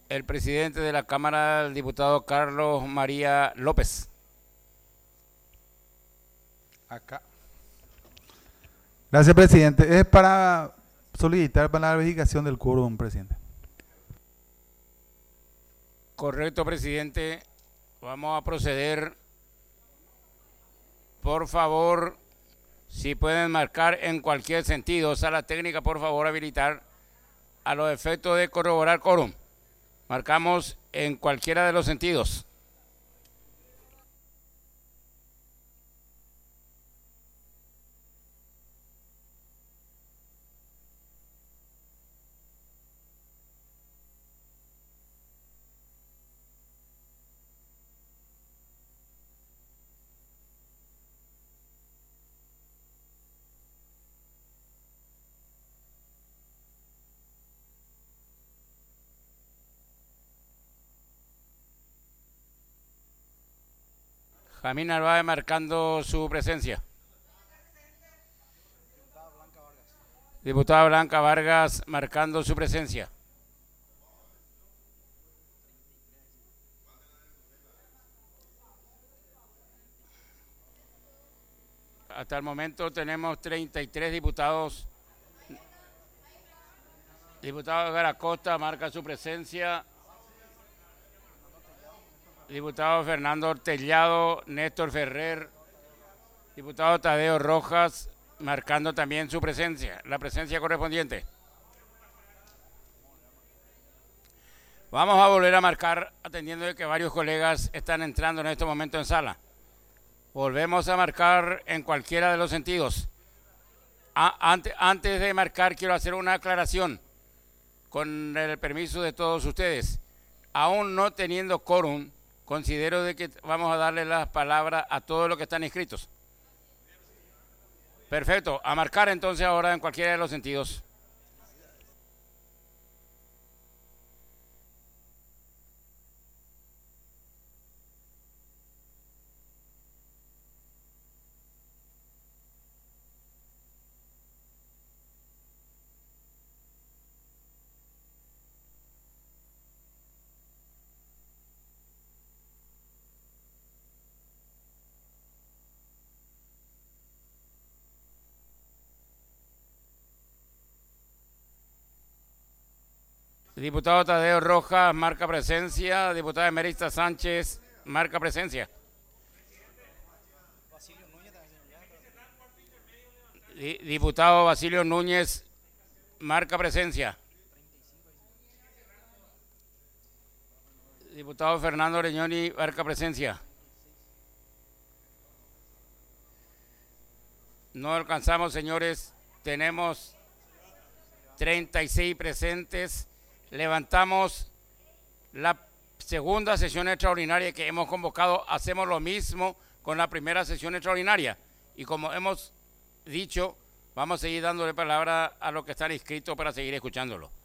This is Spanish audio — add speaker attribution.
Speaker 1: el presidente de la Cámara, el diputado Carlos María López.
Speaker 2: Acá. Gracias, presidente. Es para solicitar para la verificación del quórum, presidente.
Speaker 1: Correcto, presidente. Vamos a proceder. Por favor, si pueden marcar en cualquier sentido. Sala técnica, por favor, habilitar a los efectos de corroborar quórum. Marcamos en cualquiera de los sentidos. Jamín Narváez marcando su presencia. Diputada Blanca Vargas marcando su presencia. Hasta el momento tenemos 33 diputados. Diputado Edgar Acosta marca su presencia. Diputado Fernando Ortellado, Néstor Ferrer, diputado Tadeo Rojas, marcando también su presencia, la presencia correspondiente. Vamos a volver a marcar, atendiendo de que varios colegas están entrando en este momento en sala. Volvemos a marcar en cualquiera de los sentidos. Antes de marcar, quiero hacer una aclaración, con el permiso de todos ustedes. Aún no teniendo quórum, considero de que vamos a darle las palabras a todos los que están inscritos. Perfecto, a marcar entonces ahora en cualquiera de los sentidos. Diputado Tadeo Rojas marca presencia. Diputada Emerita Sánchez marca presencia. Diputado Basilio Núñez marca presencia. Diputado Fernando Oreñoni marca presencia. No alcanzamos, señores. Tenemos 36 presentes. Levantamos la segunda sesión extraordinaria que hemos convocado. Hacemos lo mismo con la primera sesión extraordinaria. Y como hemos dicho, vamos a seguir dándole palabra a los que están inscritos para seguir escuchándolo.